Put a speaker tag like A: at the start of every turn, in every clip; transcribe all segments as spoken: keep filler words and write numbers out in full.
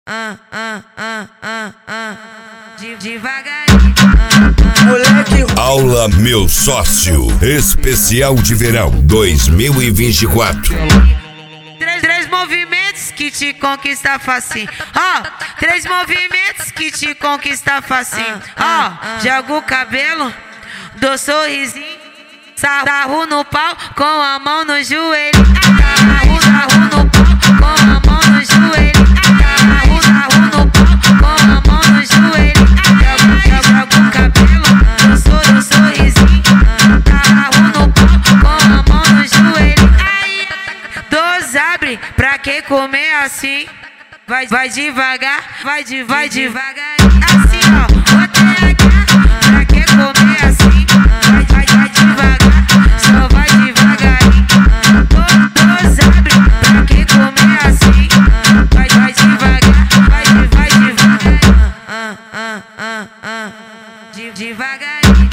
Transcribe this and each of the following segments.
A: ah, ah, ah, ah, ah, devagarinho.
B: Moleque.
C: Aula Meu Sócio, especial de verão dois mil e vinte e quatro.
A: Três, três movimentos que te conquista facinho. Ó, três movimentos que te conquista facinho. Ó, joga o cabelo, dou sorrisinho, sarro no pau com a mão no joelho. Sarro, sarro no pau com a mão no joelho. Sarro, sarro no pau com a mão no joelho. Joga, joga o cabelo, dou sor, dou sorrisinho, sarro no pau com a mão no joelho. Aí, dois abre pra quem comer assim. Vai, vai devagar, vai, de, vai devagar. Assim, ó, vou T H pra quem comer assim. Vai, vai, vai devagar, só vai devagarinho. Dois abre pra quem comer assim. Vai, vai devagar, vai, vai devagarinho. Ah, ah, ah, ah, de, devagarinho.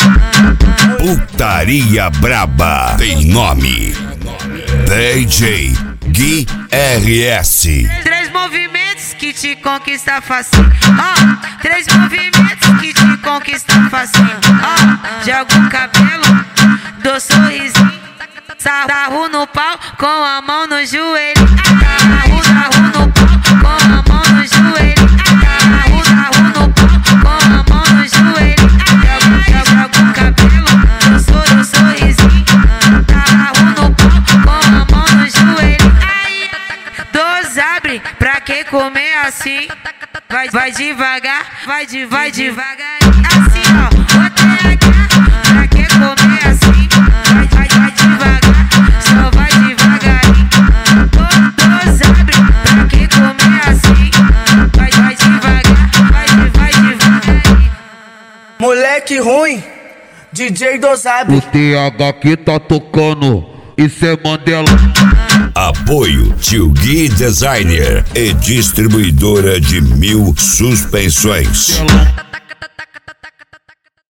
C: Putaria Braba tem nome: D J Gui R S.
A: Três movimentos que te conquista facinho. Ó, três movimentos que te conquista facinho. Ó, joga o cabelo, dou sorrisinho, sarro no pau com a mão no joelho. Sarro, sarro no pau com a mão no joelho. Sarro, sarro no pau com a mão no joelho. Joga, joga o cabelo, dou sor, dou sorrisinho, sarro no pau com a mão no joelho. Aí, dois abre pra quem comer assim. Vai, vai devagar, vai, de, vai devagarinho. Assim, ó, vou T H pra quem comer assim. Vai, vai, vai devagar, só vai devagarinho. Dois abre pra quem comer assim. Vai, vai devagar, vai, vai devagarinho.
B: Moleque ruim, D J Dosabe.
D: O T H que tá tocando, isso é Mandela.
C: Apoio Tio Gui Designer e distribuidora de Mil Suspensões.